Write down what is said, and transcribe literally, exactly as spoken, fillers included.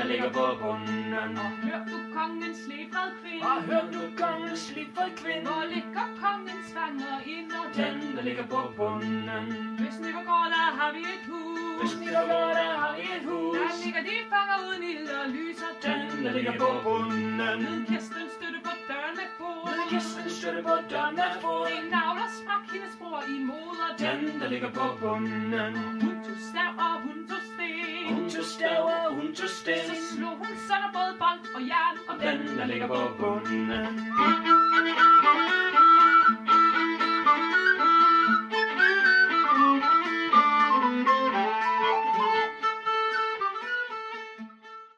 der ligger på bunden. Og hør du kongens levred kvinde, Og hør du kongens levred kvinde, hvor ligger kongens fanger ind og den der ligger på bunden. Hvis Nippergård, der har vi et hus. Hvis Nippergård, der har vi et hus, Der ligger de fanger uden ild og lyser den der ligger på bunden. Ved kisten støtte på døren med fod. Ved kisten støtte på døren med fod, En navler sprak hendes bror i moder. den der ligger på bunden. Hun tog stav og hun tog sten. Hun tog stav og hun tog sten, Så slog hun sådan både bold og jern og den der ligger på bunden.